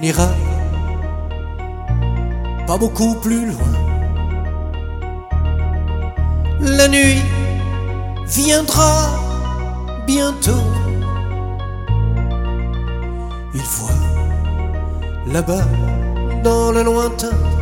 n'ira pas beaucoup plus loin. La nuit viendra bientôt. Il voit là-bas dans le lointain